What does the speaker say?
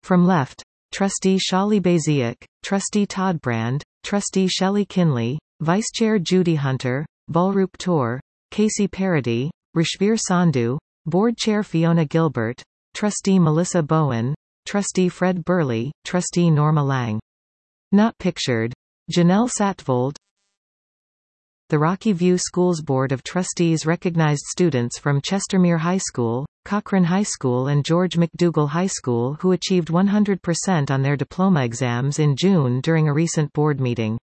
From left: Trustee Shali Baziak, Trustee Todd Brand, Trustee Shelley Kinley, Vice Chair Judy Hunter, Balrup Tour, Casey Parody, Rishveer Sandhu, Board Chair Fiona Gilbert, Trustee Melissa Bowen, Trustee Fred Burley, Trustee Norma Lang. Not pictured: Janelle Satvold. The Rocky View Schools Board of Trustees recognized students from Chestermere High School, Cochrane High School and George McDougall High School who achieved 100% on their diploma exams in June during a recent board meeting.